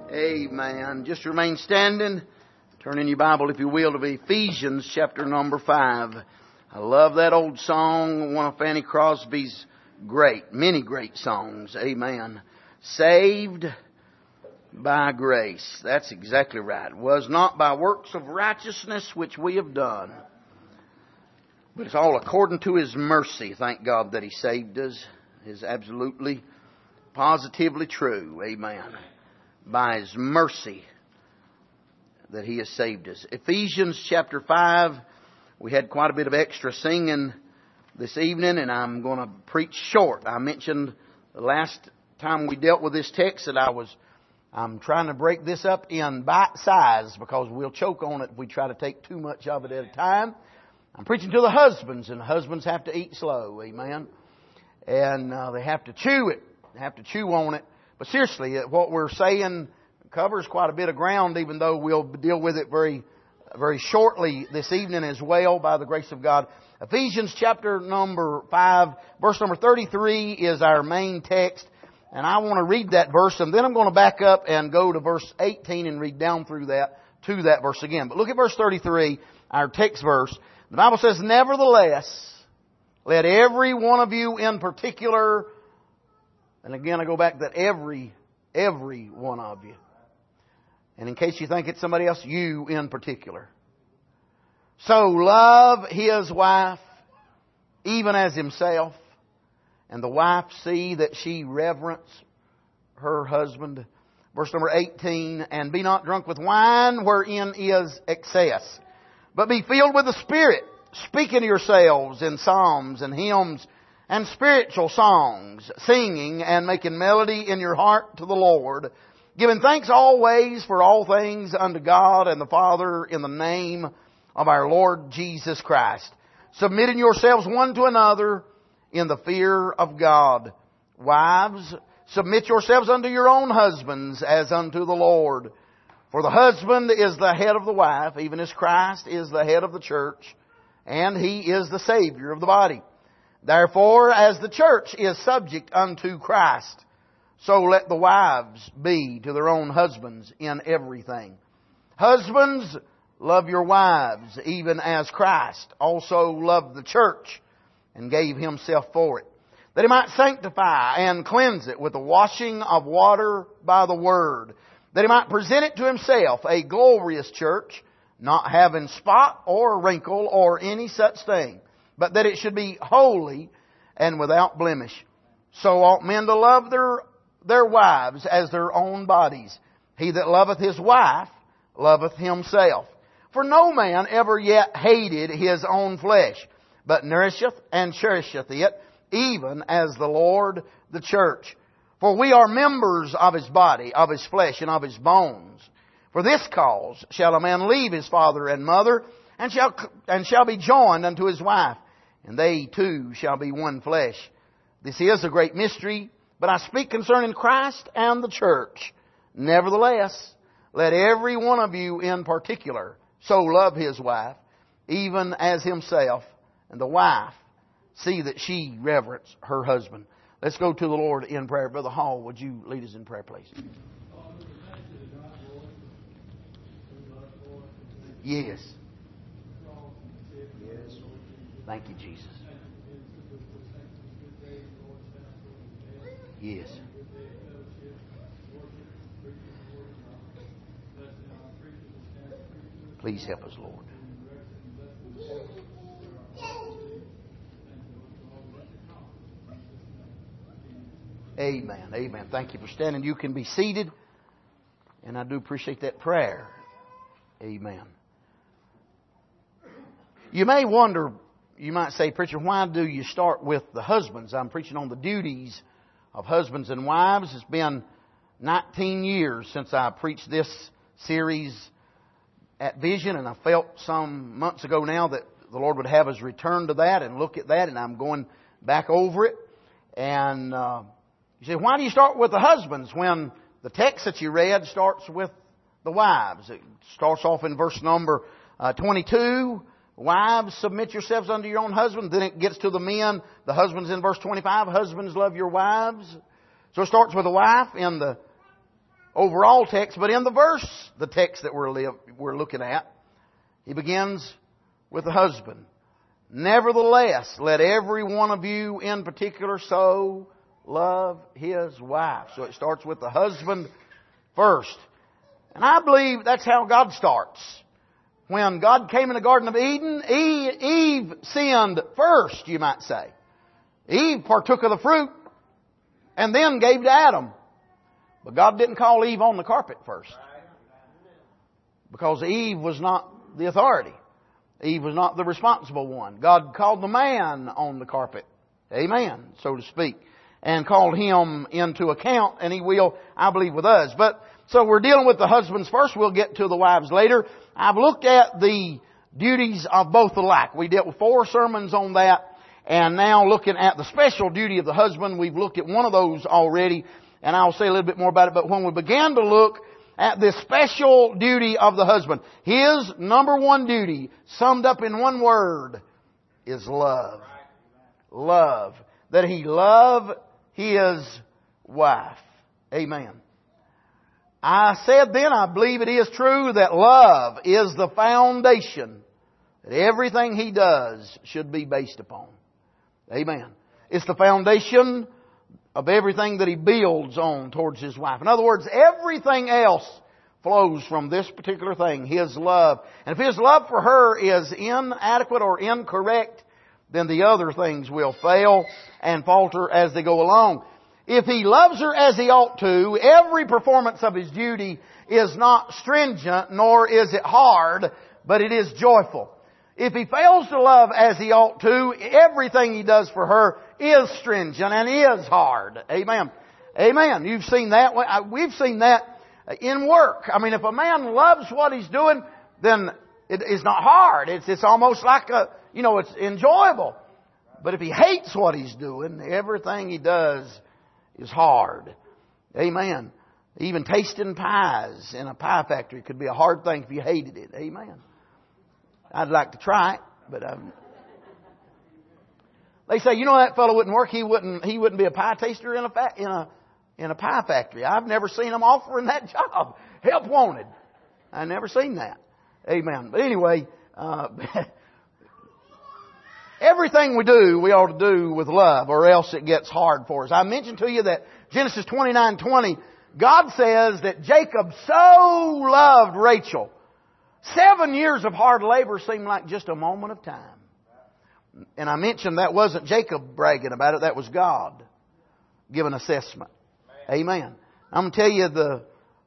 Amen. Just remain standing. Turn in your Bible, if you will, to Ephesians chapter number 5. I love that old song, one of Fanny Crosby's many great songs. Amen. Saved by grace. That's exactly right. Was not by works of righteousness which we have done, but it's all according to His mercy. Thank God that He saved us. Is absolutely, positively true. Amen. By His mercy that He has saved us. Ephesians chapter 5. We had quite a bit of extra singing this evening, and I'm going to preach short. I mentioned the last time we dealt with this text that I'm trying to break this up in bite size because we'll choke on it if we try to take too much of it at a time. I'm preaching to the husbands, and husbands have to eat slow. Amen. And they have to chew it. They have to chew on it. But seriously, what we're saying covers quite a bit of ground, even though we'll deal with it very, very shortly this evening as well, by the grace of God. Ephesians chapter number 5, verse number 33 is our main text. And I want to read that verse, and then I'm going to back up and go to verse 18 and read down through that, to that verse again. But look at verse 33, our text verse. The Bible says, "Nevertheless, let every one of you in particular," and again I go back that every one of you. And in case you think it's somebody else, you in particular. "So love his wife, even as himself. And the wife see that she reverence her husband." Verse number 18, "And be not drunk with wine, wherein is excess, but be filled with the Spirit, speaking to yourselves in psalms and hymns and spiritual songs, singing and making melody in your heart to the Lord, giving thanks always for all things unto God and the Father in the name of our Lord Jesus Christ, submitting yourselves one to another in the fear of God. Wives, submit yourselves unto your own husbands as unto the Lord. For the husband is the head of the wife, even as Christ is the head of the church, and He is the Savior of the body. Therefore, as the church is subject unto Christ, so let the wives be to their own husbands in everything. Husbands, love your wives, even as Christ also loved the church and gave Himself for it, that He might sanctify and cleanse it with the washing of water by the Word, that He might present it to Himself a glorious church, not having spot or wrinkle or any such thing, but that it should be holy and without blemish. So ought men to love their wives as their own bodies. He that loveth his wife loveth himself. For no man ever yet hated his own flesh, but nourisheth and cherisheth it, even as the Lord the church. For we are members of His body, of His flesh, and of His bones. For this cause shall a man leave his father and mother, and shall be joined unto his wife, and they two shall be one flesh. This is a great mystery, but I speak concerning Christ and the church. Nevertheless, let every one of you in particular so love his wife, even as himself, and the wife see that she reverence her husband." Let's go to the Lord in prayer. Brother Hall, would you lead us in prayer, please? Yes. Thank you, Jesus. Yes. Please help us, Lord. Amen. Amen. Thank you for standing. You can be seated. And I do appreciate that prayer. Amen. You may wonder, you might say, "Preacher, why do you start with the husbands?" I'm preaching on the duties of husbands and wives. It's been 19 years since I preached this series at Vision, and I felt some months ago now that the Lord would have us return to that and look at that, and I'm going back over it. And you say, why do you start with the husbands when the text that you read starts with the wives? It starts off in verse number 22. "Wives, submit yourselves unto your own husband." Then it gets to the men. The husbands in verse 25. "Husbands, love your wives." So it starts with the wife in the overall text, but in the verse, the text that we're looking at, he begins with the husband. Nevertheless, let every one of you in particular so love his wife. So it starts with the husband first. And I believe that's how God starts. When God came in the Garden of Eden, Eve sinned first, you might say. Eve partook of the fruit and then gave to Adam. But God didn't call Eve on the carpet first. Because Eve was not the authority. Eve was not the responsible one. God called the man on the carpet. Amen, so to speak. And called him into account, and He will, I believe, with us. But, so we're dealing with the husbands first. We'll get to the wives later. I've looked at the duties of both alike. We dealt with 4 sermons on that. And now looking at the special duty of the husband, we've looked at one of those already. And I'll say a little bit more about it. But when we began to look at this special duty of the husband, his number one duty, summed up in one word, is love. Love. That he love his wife. Amen. I said then, I believe it is true, that love is the foundation that everything he does should be based upon. Amen. It's the foundation of everything that he builds on towards his wife. In other words, everything else flows from this particular thing, his love. And if his love for her is inadequate or incorrect, then the other things will fail and falter as they go along. If he loves her as he ought to, every performance of his duty is not stringent, nor is it hard, but it is joyful. If he fails to love as he ought to, everything he does for her is stringent and is hard. Amen. Amen. You've seen that. We've seen that in work. I mean, if a man loves what he's doing, then it's not hard. It's almost like it's enjoyable. But if he hates what he's doing, everything he does is hard. Amen. Even tasting pies in a pie factory could be a hard thing if you hated it. Amen. I'd like to try it, but they say, that fellow wouldn't work. He wouldn't be a pie taster in a pie factory. I've never seen them offering that job. Help wanted. I've never seen that. Amen. But anyway, everything we do, we ought to do with love, or else it gets hard for us. I mentioned to you that Genesis 29:20, God says that Jacob so loved Rachel. 7 years of hard labor seemed like just a moment of time. And I mentioned that wasn't Jacob bragging about it, that was God giving assessment. Amen. I'm going to tell you the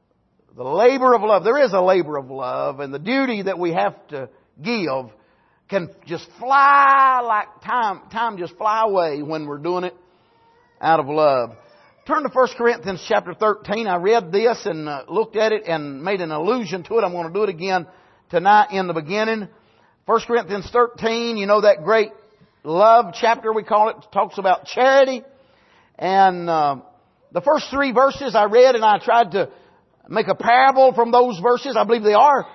labor of love. There is a labor of love, and the duty that we have to give can just fly like time just fly away when we're doing it out of love. Turn to 1 Corinthians chapter 13. I read this and looked at it and made an allusion to it. I'm going to do it again tonight in the beginning. 1 Corinthians 13, that great love chapter we call it, talks about charity. And the first 3 verses I read, and I tried to make a parable from those verses. I believe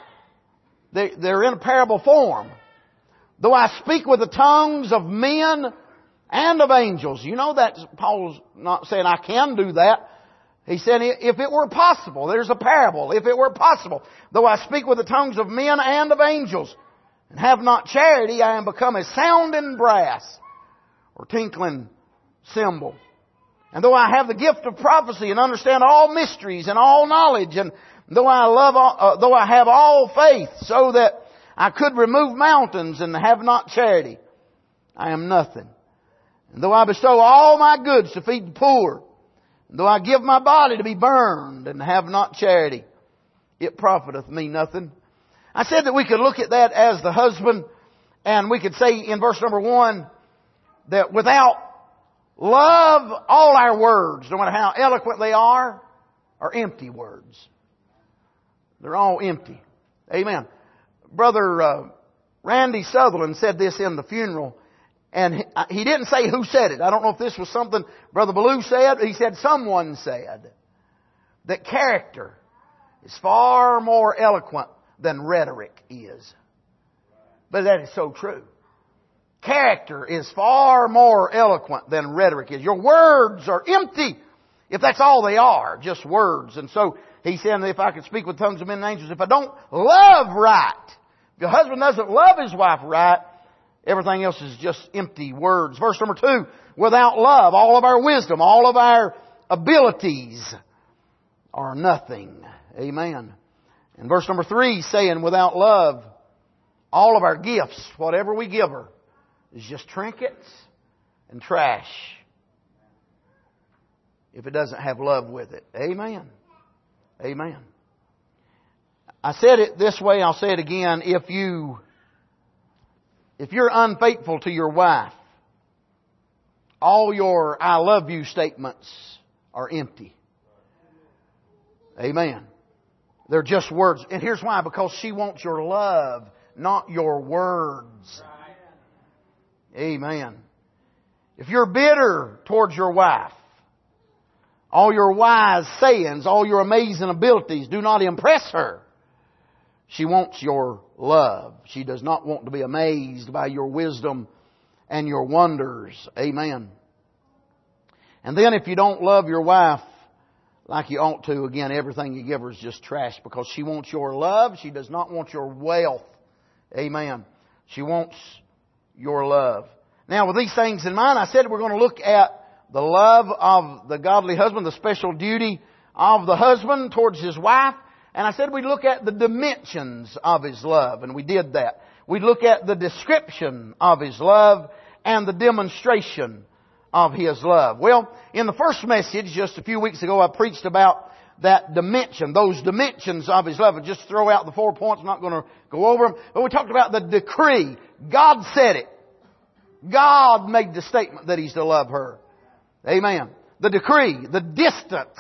they're in a parable form. Though I speak with the tongues of men and of angels. That Paul's not saying I can do that. He said, if it were possible, there's a parable. If it were possible, though I speak with the tongues of men and of angels, and have not charity, I am become a sounding brass, or tinkling cymbal. And though I have the gift of prophecy and understand all mysteries and all knowledge, and though I have all faith, so that I could remove mountains and have not charity, I am nothing. And though I bestow all my goods to feed the poor, and though I give my body to be burned and have not charity, it profiteth me nothing. I said that we could look at that as the husband, and we could say in verse number 1 that without love, all our words, no matter how eloquent they are empty words. They're all empty. Amen. Brother Randy Sutherland said this in the funeral, and he didn't say who said it. I don't know if this was something Brother Ballou said. He said someone said that character is far more eloquent than rhetoric is. But that is so true. Character is far more eloquent than rhetoric is. Your words are empty if that's all they are, just words. And so He said, if I could speak with tongues of men and angels, if I don't love right, if your husband doesn't love his wife right, everything else is just empty words. Verse number 2, without love, all of our wisdom, all of our abilities are nothing. Amen. And verse number 3 saying, without love, all of our gifts, whatever we give her, is just trinkets and trash. If it doesn't have love with it. Amen. Amen. I said it this way, I'll say it again. If you're unfaithful to your wife, all your I love you statements are empty. Amen. They're just words. And here's why. Because she wants your love, not your words. Amen. If you're bitter towards your wife, all your wise sayings, all your amazing abilities do not impress her. She wants your love. She does not want to be amazed by your wisdom and your wonders. Amen. And then if you don't love your wife like you ought to, again, everything you give her is just trash because she wants your love. She does not want your wealth. Amen. She wants your love. Now, with these things in mind, I said we're going to look at the love of the godly husband, the special duty of the husband towards his wife. And I said we'd look at the dimensions of his love, and we did that. We'd look at the description of his love and the demonstration of his love. Well, in the first message, just a few weeks ago, I preached about that dimension, those dimensions of his love. I'll just throw out the 4 points. I'm not going to go over them. But we talked about the decree. God said it. God made the statement that He's to love her. Amen. The decree, the distance,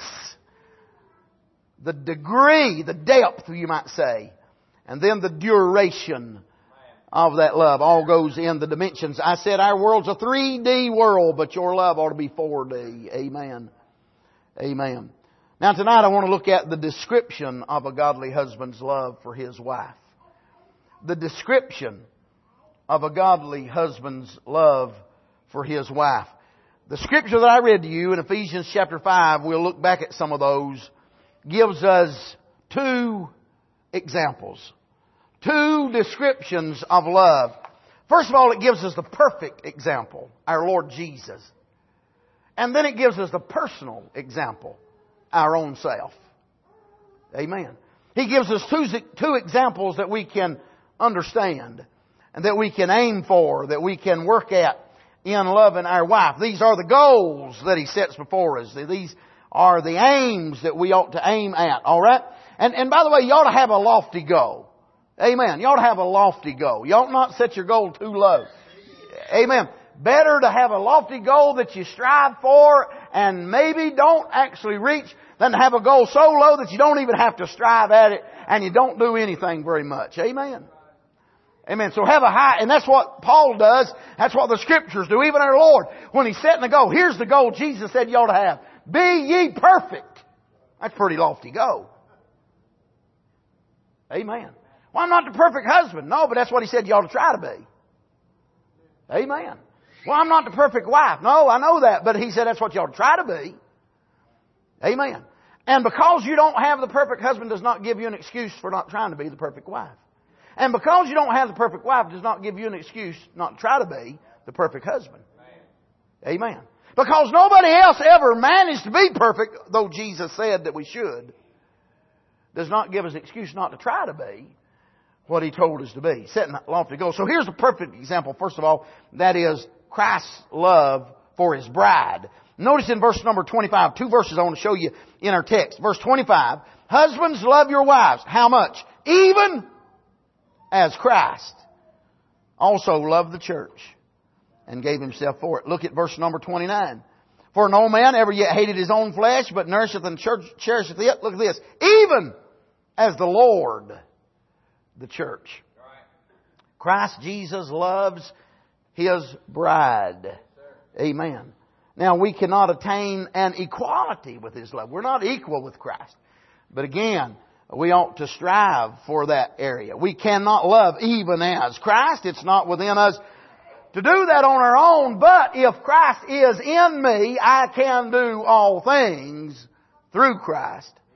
the degree, the depth, you might say, and then the duration of that love all goes in the dimensions. I said our world's a 3D world, but your love ought to be 4D. Amen. Amen. Now tonight I want to look at the description of a godly husband's love for his wife. The description of a godly husband's love for his wife. The scripture that I read to you in Ephesians chapter 5, we'll look back at some of those, gives us 2 examples. 2 descriptions of love. First of all, it gives us the perfect example, our Lord Jesus. And then it gives us the personal example, our own self. Amen. He gives us two examples that we can understand and that we can aim for, that we can work at in loving our wife. These are the goals that He sets before us. These are the aims that we ought to aim at. Alright? And by the way, you ought to have a lofty goal. Amen. You ought to have a lofty goal. You ought not set your goal too low. Amen. Better to have a lofty goal that you strive for and maybe don't actually reach than to have a goal so low that you don't even have to strive at it and you don't do anything very much. Amen. Amen. So have a high, and that's what Paul does. That's what the Scriptures do. Even our Lord, when He's setting the goal, here's the goal Jesus said you ought to have. Be ye perfect. That's a pretty lofty goal. Amen. Well, I'm not the perfect husband. No, but that's what He said you ought to try to be. Amen. Well, I'm not the perfect wife. No, I know that, but He said that's what you ought to try to be. Amen. And because you don't have the perfect husband does not give you an excuse for not trying to be the perfect wife. And because you don't have the perfect wife does not give you an excuse not to try to be the perfect husband. Amen. Because nobody else ever managed to be perfect, though Jesus said that we should, does not give us an excuse not to try to be what He told us to be. Setting that lofty goal. So here's the perfect example, first of all, that is Christ's love for His bride. Notice in verse number 25, 2 verses I want to show you in our text. Verse 25, husbands, love your wives. How much? Even as Christ also loved the church and gave Himself for it. Look at verse number 29. For no man ever yet hated his own flesh, but nourisheth and cherisheth it. Look at this. Even as the Lord the church. Christ Jesus loves His bride. Amen. Now we cannot attain an equality with His love. We're not equal with Christ. But again, we ought to strive for that area. We cannot love even as Christ. It's not within us to do that on our own. But if Christ is in me, I can do all things through Christ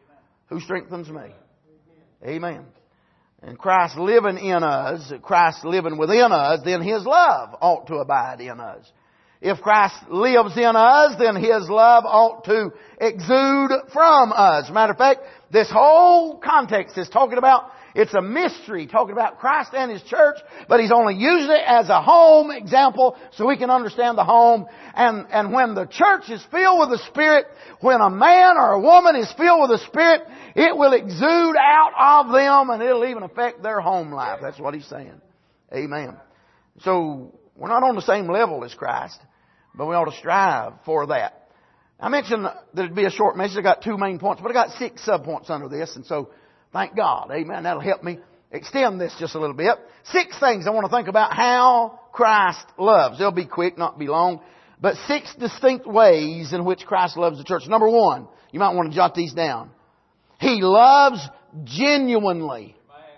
Who strengthens me? Amen. And Christ living in us, Christ living within us, then His love ought to abide in us. If Christ lives in us, then His love ought to exude from us. Matter of fact, this whole context is talking about, it's a mystery, talking about Christ and His church, but He's only using it as a home example so we can understand the home. And when the church is filled with the Spirit, when a man or a woman is filled with the Spirit, it will exude out of them and it'll even affect their home life. That's what He's saying. Amen. So, we're not on the same level as Christ, but we ought to strive for that. I mentioned that it'd be a short message. I got 2 main points, but I got 6 subpoints under this, and so thank God. Amen. That'll help me extend this just a little bit. 6 things I want to think about how Christ loves. They'll be quick, not be long, but 6 distinct ways in which Christ loves the church. Number 1, you might want to jot these down. He loves genuinely.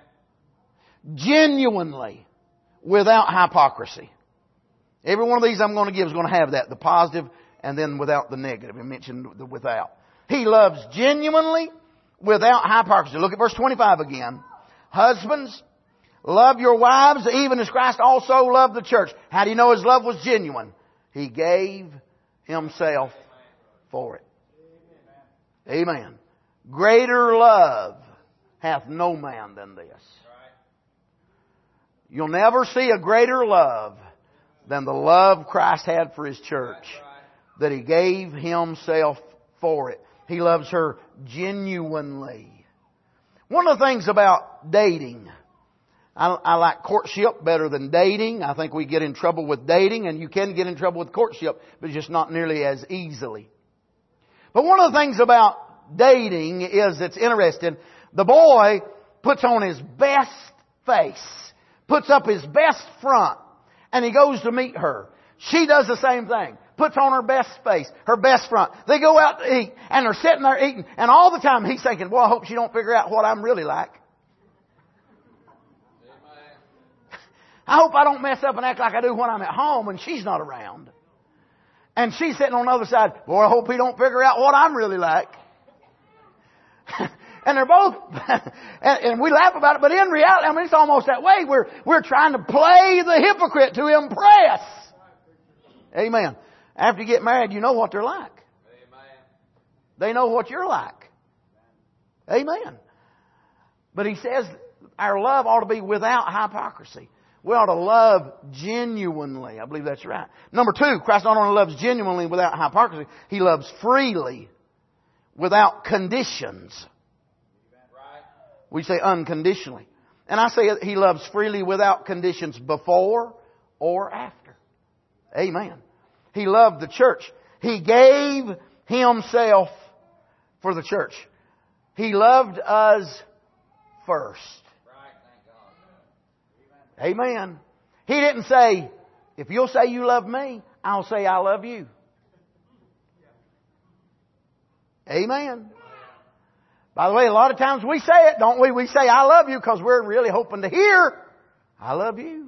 Genuinely. Without hypocrisy. Every one of these I'm going to give is going to have that. The positive and then without the negative. I mentioned the without. He loves genuinely without hypocrisy. Look at verse 25 again. Husbands, love your wives even as Christ also loved the church. How do you know His love was genuine? He gave Himself for it. Amen. Greater love hath no man than this. You'll never see a greater love than the love Christ had for His church. That He gave Himself for it. He loves her genuinely. One of the things about dating, I like courtship better than dating. I think we get in trouble with dating, and you can get in trouble with courtship, but just not nearly as easily. But one of the things about dating is, it's interesting, the boy puts on his best face, puts up his best front, and he goes to meet her. She does the same thing. Puts on her best face, her best front. They go out to eat, and they're sitting there eating, and all the time he's thinking, well, I hope she don't figure out what I'm really like. I hope I don't mess up and act like I do when I'm at home and she's not around. And she's sitting on the other side, boy, I hope he don't figure out what I'm really like. And they're both, and we laugh about it, but in reality, I mean, it's almost that way. We're trying to play the hypocrite to impress. Amen. After you get married, you know what they're like. Amen. They know what you're like. Amen. But He says our love ought to be without hypocrisy. We ought to love genuinely. I believe that's right. Number 2, Christ not only loves genuinely without hypocrisy, He loves freely without conditions. We say unconditionally. And I say He loves freely without conditions before or after. Amen. He loved the church. He gave Himself for the church. He loved us first. Amen. He didn't say, if you'll say you love me, I'll say I love you. Amen. By the way, a lot of times we say it, don't we? We say I love you because we're really hoping to hear I love you.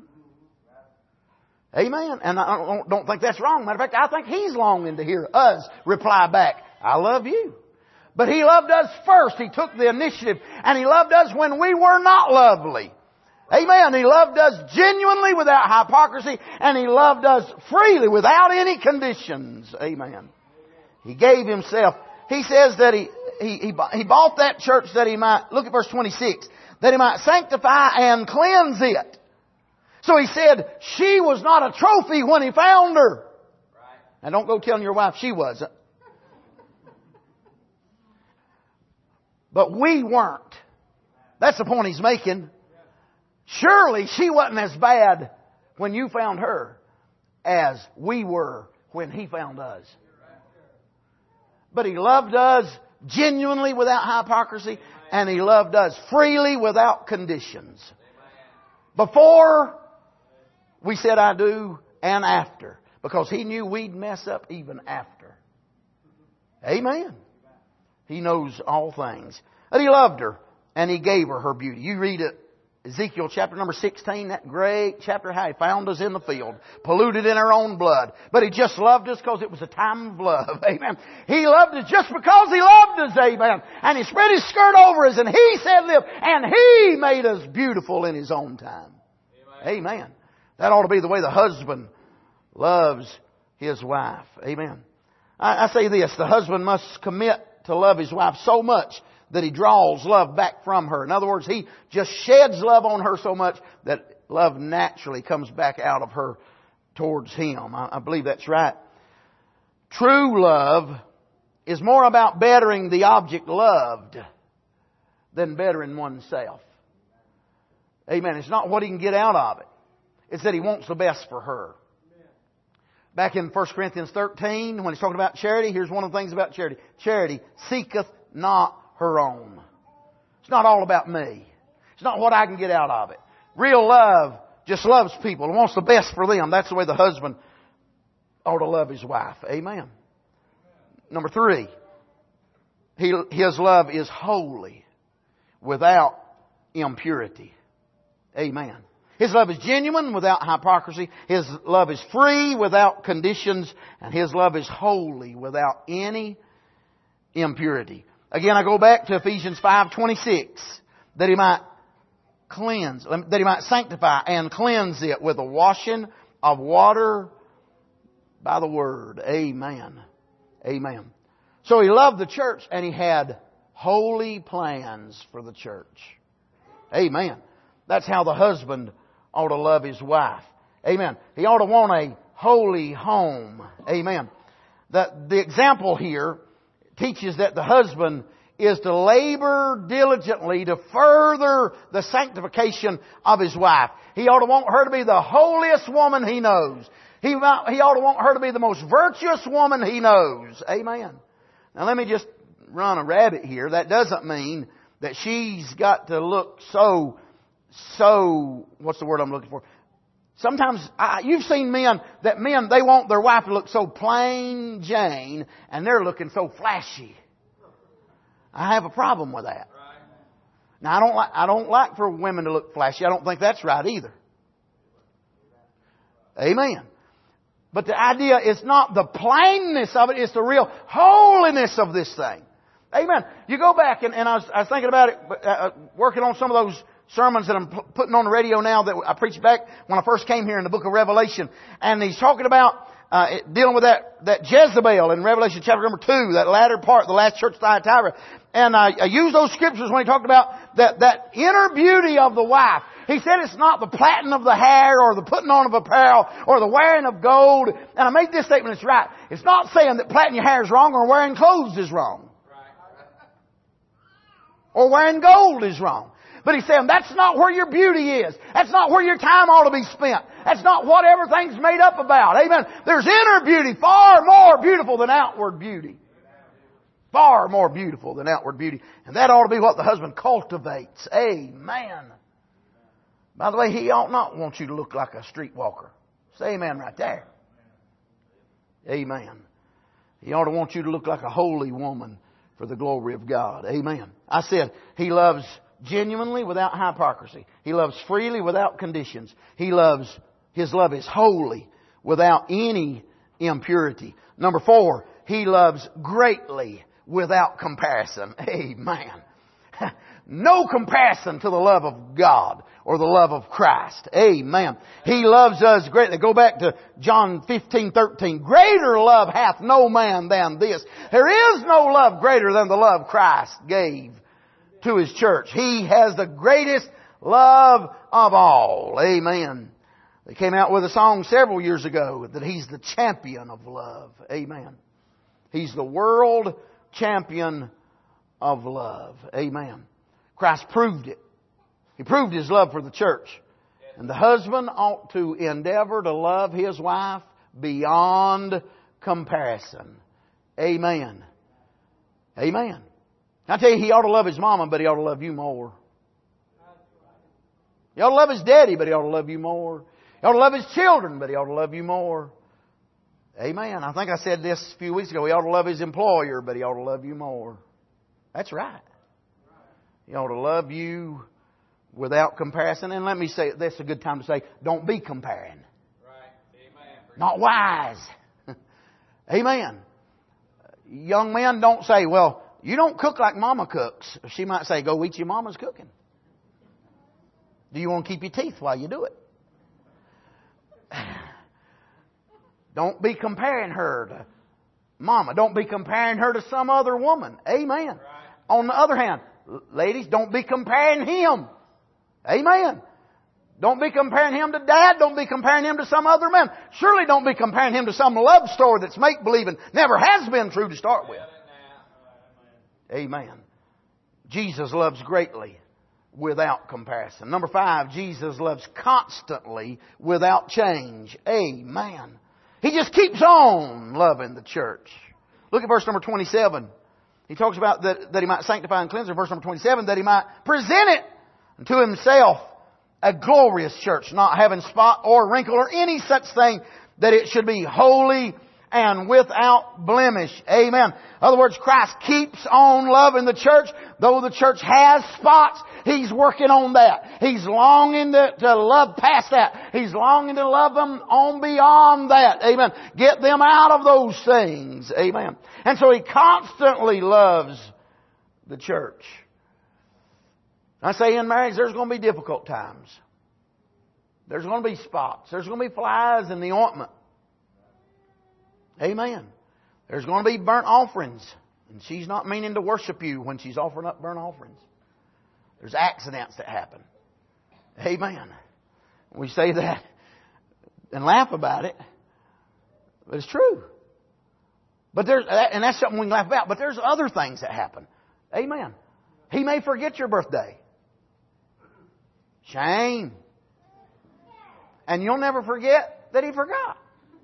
Amen. And I don't think that's wrong. Matter of fact, I think He's longing to hear us reply back, I love you. But He loved us first. He took the initiative. And He loved us when we were not lovely. Amen. He loved us genuinely without hypocrisy. And He loved us freely without any conditions. Amen. He gave Himself. He says that He bought that church that He might, look at verse 26, that He might sanctify and cleanse it. So He said she was not a trophy when He found her. Right. Now don't go telling your wife she wasn't. But we weren't. That's the point He's making. Surely she wasn't as bad when you found her as we were when He found us. But He loved us genuinely without hypocrisy, and He loved us freely without conditions. Before we said I do, and after. Because He knew we'd mess up even after. Amen. He knows all things. But He loved her, and He gave her her beauty. You read it Ezekiel chapter number 16, that great chapter, how He found us in the field, polluted in our own blood. But He just loved us because it was a time of love. Amen. He loved us just because He loved us. Amen. And He spread His skirt over us and He said live. And He made us beautiful in His own time. Amen. Amen. That ought to be the way the husband loves his wife. Amen. I say this, the husband must commit to love his wife so much that he draws love back from her. In other words, he just sheds love on her so much that love naturally comes back out of her towards him. I believe that's right. True love is more about bettering the object loved than bettering oneself. Amen. It's not what he can get out of it. It's that he wants the best for her. Back in 1 Corinthians 13, when he's talking about charity, here's one of the things about charity. Charity seeketh not her own. It's not all about me. It's not what I can get out of it. Real love just loves people and wants the best for them. That's the way the husband ought to love his wife. Amen. Number 3, his love is holy without impurity. Amen. His love is genuine without hypocrisy. His love is free without conditions. And His love is holy without any impurity. Again, I go back to Ephesians 5:26. That He might cleanse, that He might sanctify and cleanse it with a washing of water by the Word. Amen. Amen. So He loved the church and He had holy plans for the church. Amen. That's how the husband ought to love his wife. Amen. He ought to want a holy home. Amen. The example here teaches that the husband is to labor diligently to further the sanctification of his wife. He ought to want her to be the holiest woman he knows. He ought to want her to be the most virtuous woman he knows. Amen. Now let me just run a rabbit here. That doesn't mean that she's got to look so, what's the word I'm looking for? Sometimes, you've seen men, they want their wife to look so plain Jane, and they're looking so flashy. I have a problem with that. Now, I don't like for women to look flashy. I don't think that's right either. Amen. But the idea is not the plainness of it, it's the real holiness of this thing. Amen. You go back, and I was thinking about it, working on some of those sermons that I'm putting on the radio now that I preached back when I first came here in the book of Revelation. And he's talking about dealing with that Jezebel in Revelation chapter number 2, that latter part, the last church of Thyatira. And I used those scriptures when he talked about that inner beauty of the wife. He said it's not the plaiting of the hair or the putting on of apparel or the wearing of gold. And I made this statement, it's right. It's not saying that plaiting your hair is wrong or wearing clothes is wrong. Or wearing gold is wrong. But he's saying that's not where your beauty is. That's not where your time ought to be spent. That's not what everything's made up about. Amen. There's inner beauty far more beautiful than outward beauty. Far more beautiful than outward beauty. And that ought to be what the husband cultivates. Amen. By the way, he ought not want you to look like a streetwalker. Say amen right there. Amen. He ought to want you to look like a holy woman for the glory of God. Amen. I said he loves genuinely without hypocrisy. He loves freely without conditions. His love is holy without any impurity. Number 4, he loves greatly without comparison. Amen. No comparison to the love of God or the love of Christ. Amen. He loves us greatly. Go back to John 15:13. Greater love hath no man than this. There is no love greater than the love Christ gave to His church. He has the greatest love of all. Amen. They came out with a song several years ago that He's the champion of love. Amen. He's the world champion of love. Amen. Christ proved it. He proved His love for the church. And the husband ought to endeavor to love his wife beyond comparison. Amen. Amen. I tell you, he ought to love his mama, but he ought to love you more. He ought to love his daddy, but he ought to love you more. He ought to love his children, but he ought to love you more. Amen. I think I said this a few weeks ago. He ought to love his employer, but he ought to love you more. That's right. He ought to love you without comparison. And let me say, that's a good time to say, don't be comparing. Right. Amen. Not wise. Amen. Young men, don't say, well, you don't cook like Mama cooks. She might say, go eat your mama's cooking. Do you want to keep your teeth while you do it? Don't be comparing her to Mama. Don't be comparing her to some other woman. Amen. Right. On the other hand, ladies, don't be comparing him. Amen. Don't be comparing him to Dad. Don't be comparing him to some other man. Surely don't be comparing him to some love story that's make-believe and never has been true to start with. Amen. Jesus loves greatly without comparison. Number 5, Jesus loves constantly without change. Amen. He just keeps on loving the church. Look at verse number 27. He talks about that He might sanctify and cleanse her. Verse number 27, that He might present it unto Himself a glorious church, not having spot or wrinkle or any such thing, that it should be holy and without blemish. Amen. In other words, Christ keeps on loving the church. Though the church has spots, He's working on that. He's longing to love past that. He's longing to love them on beyond that. Amen. Get them out of those things. Amen. And so He constantly loves the church. I say in marriage, there's going to be difficult times. There's going to be spots. There's going to be flies in the ointment. Amen. There's going to be burnt offerings. And she's not meaning to worship you when she's offering up burnt offerings. There's accidents that happen. Amen. We say that and laugh about it. But it's true. But and that's something we can laugh about. But there's other things that happen. Amen. He may forget your birthday. Shame. And you'll never forget that He forgot.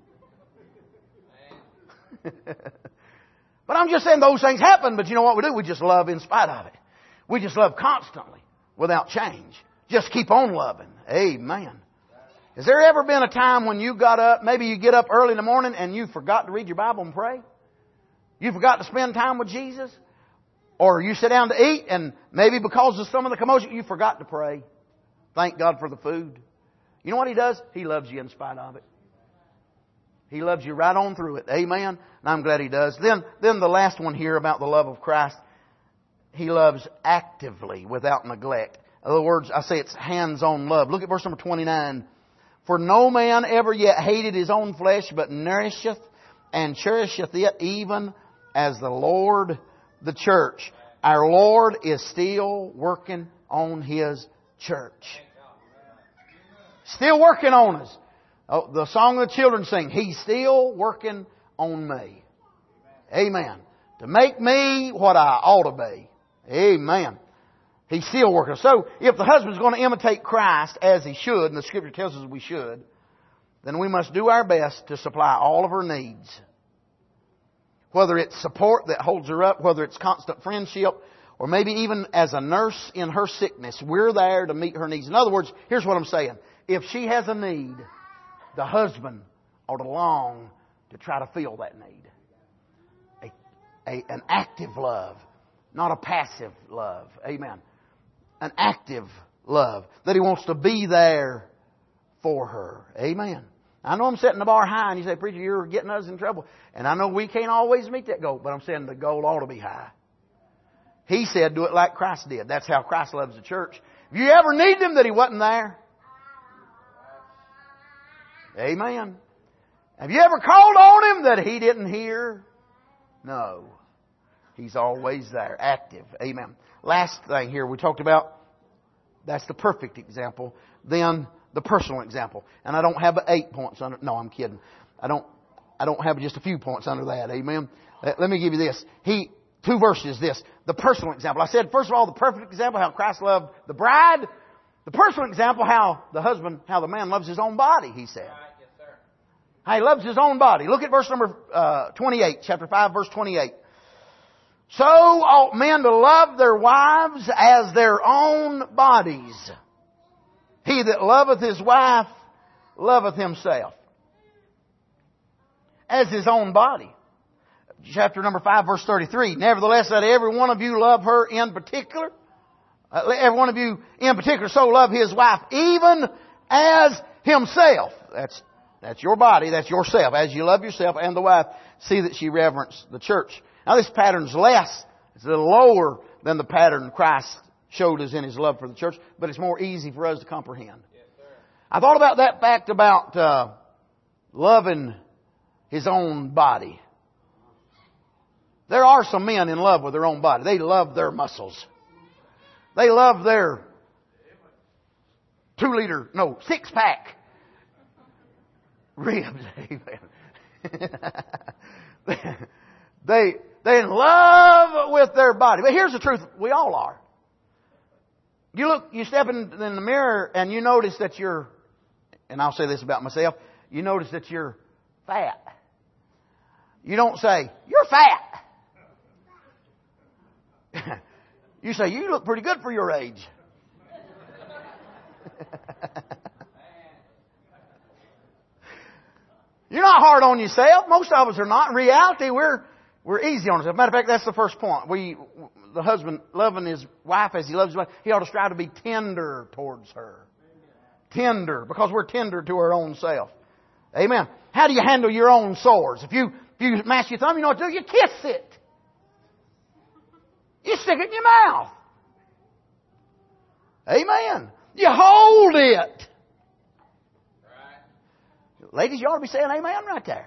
But I'm just saying those things happen, but you know what we do? We just love in spite of it. We just love constantly, without change. Just keep on loving. Amen. Has there ever been a time when you got up, maybe you get up early in the morning and you forgot to read your Bible and pray? You forgot to spend time with Jesus? Or you sit down to eat and maybe because of some of the commotion you forgot to pray? Thank God for the food. You know what He does? He loves you in spite of it. He loves you right on through it. Amen. And I'm glad He does. Then the last one here about the love of Christ. He loves actively without neglect. In other words, I say it's hands-on love. Look at verse number 29. For no man ever yet hated his own flesh, but nourisheth and cherisheth it, even as the Lord the church. Our Lord is still working on His church. Still working on us. Oh, the song the children sing, He's still working on me. Amen. To make me what I ought to be. Amen. He's still working. So, if the husband's going to imitate Christ as he should, and the Scripture tells us we should, then we must do our best to supply all of her needs. Whether it's support that holds her up, whether it's constant friendship, or maybe even as a nurse in her sickness, we're there to meet her needs. In other words, here's what I'm saying. If she has a need, the husband ought to long to try to fill that need. An active love, not a passive love. Amen. An active love. That he wants to be there for her. Amen. I know I'm setting the bar high and you say, preacher, you're getting us in trouble. And I know we can't always meet that goal, but I'm saying the goal ought to be high. He said, do it like Christ did. That's how Christ loves the church. If you ever need Him that He wasn't there. Amen. Have you ever called on Him that He didn't hear? No. He's always there, active. Amen. Last thing here we talked about, that's the perfect example. Then the personal example. And I don't have 8 points under. No, I'm kidding. I don't have just a few points under that. Amen. Let me give you this. 2 verses, this. The personal example. I said, first of all, the perfect example, how Christ loved the bride. The personal example, how the man loves his own body, he said. Yes, sir. How he loves his own body. Look at verse number 28, chapter 5, verse 28. So ought men to love their wives as their own bodies. He that loveth his wife loveth himself. As his own body. Chapter number 5, verse 33. Nevertheless, let every one of you love her in particular. Every one of you in particular so love his wife even as himself. That's your body, that's yourself. As you love yourself and the wife, see that she reverence the church. Now this pattern's less, it's a little lower than the pattern Christ showed us in His love for the church, but it's more easy for us to comprehend. Yes, sir. I thought about that fact about loving his own body. There are some men in love with their own body. They love their muscles. They love their 6-pack ribs. They in love with their body. But here's the truth. We all are. You step in the mirror and you notice that you're, and I'll say this about myself, you notice that you're fat. You don't say, you're fat. You say, you look pretty good for your age. You're not hard on yourself. Most of us are not. In reality, we're easy on ourselves. Matter of fact, that's the first point. The husband loving his wife as he loves his wife, he ought to strive to be tender towards her. Tender, because we're tender to our own self. Amen. How do you handle your own sores? If you mash your thumb, you know what to do? You kiss it. You stick it in your mouth. Amen. You hold it. Ladies, you ought to be saying amen right there.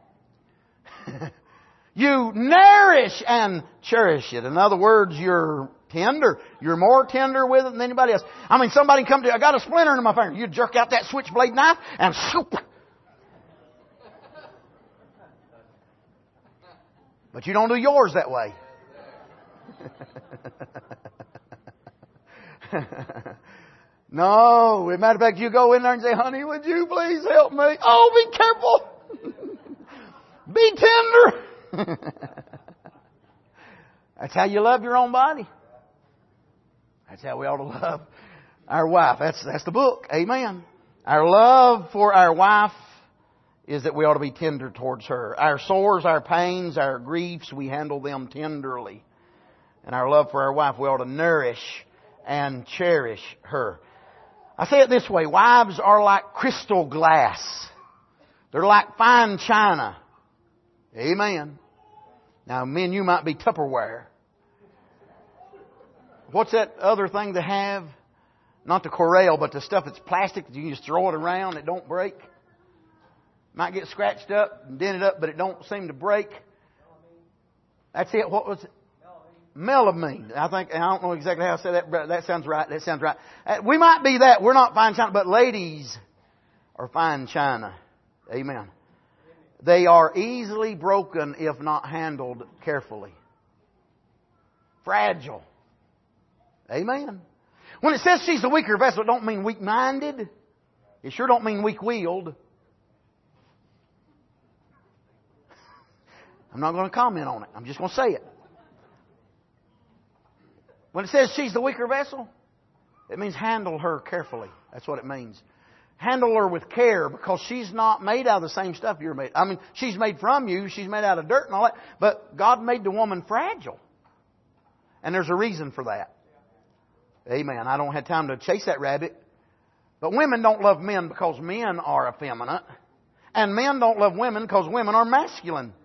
You nourish and cherish it. In other words, you're tender. You're more tender with it than anybody else. I mean, somebody come to you, I got a splinter in my finger. You jerk out that switchblade knife and swoop. But you don't do yours that way. No, as a matter of fact, you go in there and say, honey, would you please help me? Oh, be careful. Be tender. That's how you love your own body. That's how we ought to love our wife. That's the book. Amen. Our love for our wife is that we ought to be tender towards her. Our sores, our pains, our griefs, we handle them tenderly. And our love for our wife, we ought to nourish and cherish her. I say it this way. Wives are like crystal glass. They're like fine china. Amen. Now, men, you might be Tupperware. What's that other thing they have? Not the Corelle, but the stuff that's plastic that you can just throw it around. It don't break. Might get scratched up and dented up, but it don't seem to break. That's it. What was it? Melamine. I don't know exactly how I say that, but that sounds right. That sounds right. We might be that. We're not fine china, but ladies are fine china. Amen. They are easily broken if not handled carefully. Fragile. Amen. When it says she's the weaker vessel, it don't mean weak-minded. It sure don't mean weak-willed. I'm not going to comment on it. I'm just going to say it. When it says she's the weaker vessel, it means handle her carefully. That's what it means. Handle her with care, because she's not made out of the same stuff you're made. I mean, she's made from you. She's made out of dirt and all that. But God made the woman fragile. And there's a reason for that. Amen. I don't have time to chase that rabbit. But women don't love men because men are effeminate. And men don't love women because women are masculine.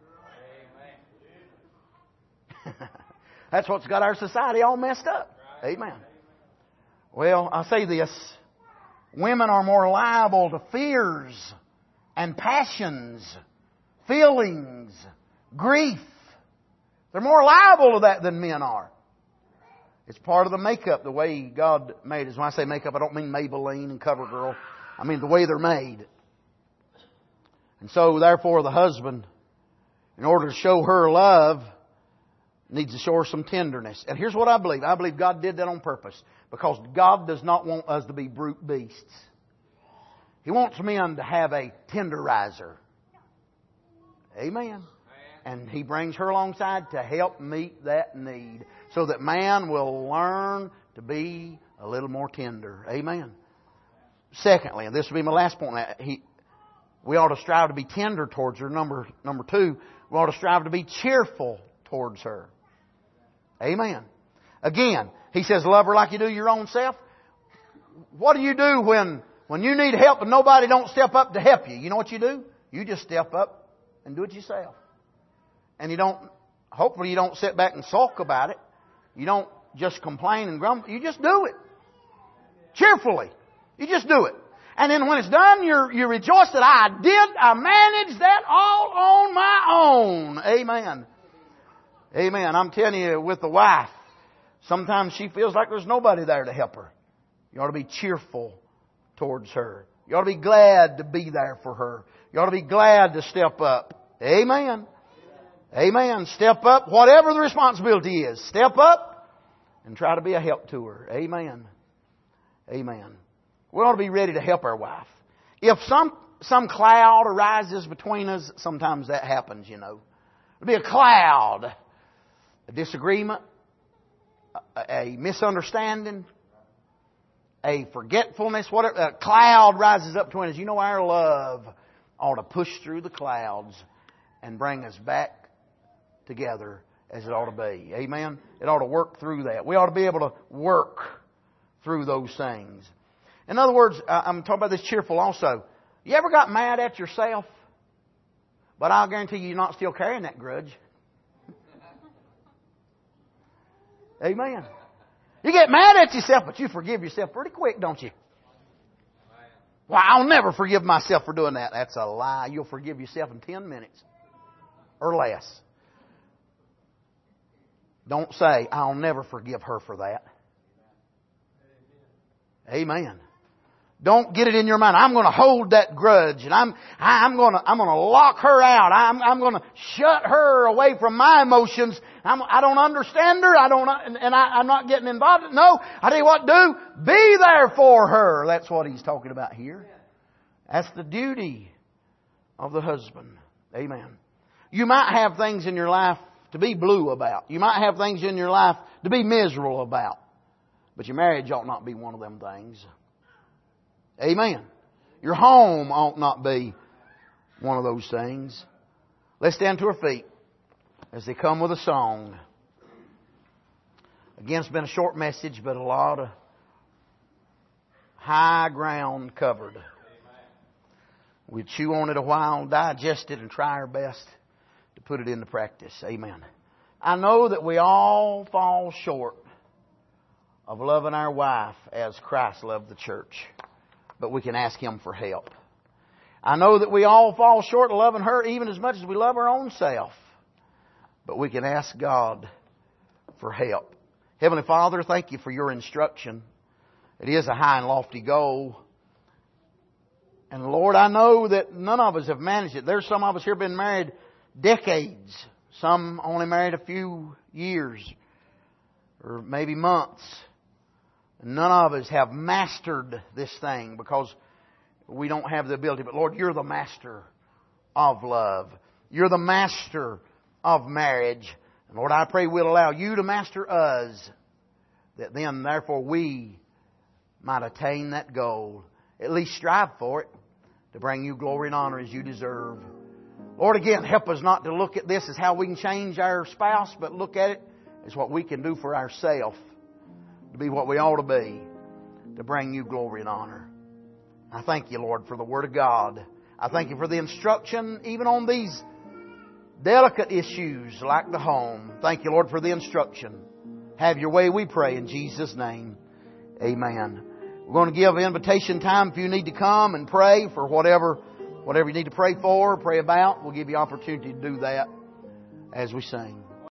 That's what's got our society all messed up. Amen. Well, I'll say this. Women are more liable to fears and passions, feelings, grief. They're more liable to that than men are. It's part of the makeup, the way God made us. When I say makeup, I don't mean Maybelline and CoverGirl. I mean the way they're made. And so, therefore, the husband, in order to show her love, needs to show her some tenderness. And here's what I believe. I believe God did that on purpose. Because God does not want us to be brute beasts. He wants men to have a tenderizer. Amen. And He brings her alongside to help meet that need. So that man will learn to be a little more tender. Amen. Secondly, and this will be my last point, we ought to strive to be tender towards her. Number 2, we ought to strive to be cheerful towards her. Amen. Again, He says, love her like you do your own self. What do you do when you need help and nobody don't step up to help you? You know what you do? You just step up and do it yourself. And hopefully you don't sit back and sulk about it. You don't just complain and grumble. You just do it. Cheerfully. You just do it. And then when it's done, you rejoice that I managed that all on my own. Amen. Amen. I'm telling you, with the wife, sometimes she feels like there's nobody there to help her. You ought to be cheerful towards her. You ought to be glad to be there for her. You ought to be glad to step up. Amen. Amen. Step up, whatever the responsibility is. Step up and try to be a help to her. Amen. Amen. We ought to be ready to help our wife. If some cloud arises between us, sometimes that happens, you know. There'll be a cloud, a disagreement, a misunderstanding, a forgetfulness, whatever. A cloud rises up between us. You know, our love ought to push through the clouds and bring us back together as it ought to be. Amen? It ought to work through that. We ought to be able to work through those things. In other words, I'm talking about this cheerful also. You ever got mad at yourself? But I'll guarantee you're not still carrying that grudge. Amen. You get mad at yourself, but you forgive yourself pretty quick, don't you? Well, I'll never forgive myself for doing that. That's a lie. You'll forgive yourself in 10 minutes or less. Don't say, I'll never forgive her for that. Amen. Don't get it in your mind. I'm going to hold that grudge, and I'm going to lock her out. I'm going to shut her away from my emotions. I don't understand her. I'm not getting involved. No, I tell you what, do be there for her. That's what he's talking about here. That's the duty of the husband. Amen. You might have things in your life to be blue about. You might have things in your life to be miserable about. But your marriage ought not be one of them things. Amen. Your home ought not be one of those things. Let's stand to our feet as they come with a song. Again, it's been a short message, but a lot of high ground covered. We chew on it a while, digest it, and try our best to put it into practice. Amen. I know that we all fall short of loving our wife as Christ loved the church. But we can ask Him for help. I know that we all fall short of loving her even as much as we love our own self. But we can ask God for help. Heavenly Father, thank You for Your instruction. It is a high and lofty goal. And Lord, I know that none of us have managed it. There's some of us here been married decades. Some only married a few years or maybe months. None of us have mastered this thing because we don't have the ability. But Lord, You're the master of love. You're the master of marriage. And Lord, I pray we'll allow You to master us, that then, therefore, we might attain that goal. At least strive for it, to bring You glory and honor as You deserve. Lord, again, help us not to look at this as how we can change our spouse, but look at it as what we can do for ourselves to be what we ought to be, to bring You glory and honor. I thank You, Lord, for the Word of God. I thank You for the instruction even on these delicate issues like the home. Thank You, Lord, for the instruction. Have Your way, we pray, in Jesus' name. Amen. We're going to give invitation time if you need to come and pray for whatever you need to pray for, pray about. We'll give you opportunity to do that as we sing.